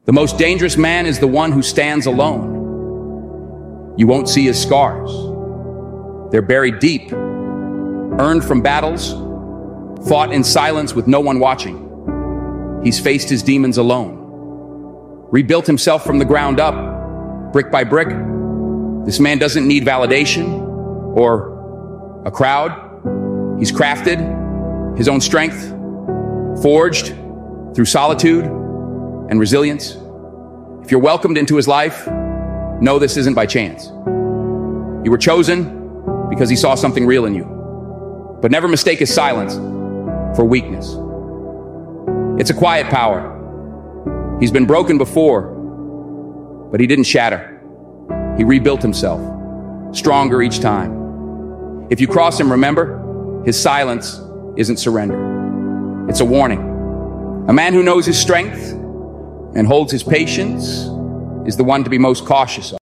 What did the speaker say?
The most dangerous man is the one who stands alone. You won't see his scars. They're buried deep, earned from battles, fought in silence with no one watching. He's faced his demons alone, rebuilt himself from the ground up, brick by brick. This man doesn't need validation or a crowd. He's crafted his own strength, forged through solitude and resilience. If you're welcomed into his life, know this isn't by chance. You were chosen because he saw something real in you. But never mistake his silence for weakness. It's a quiet power. He's been broken before, but he didn't shatter. He rebuilt himself, stronger each time. If you cross him, remember, his silence isn't surrender. It's a warning. A man who knows his strength and holds his patience is the one to be most cautious of.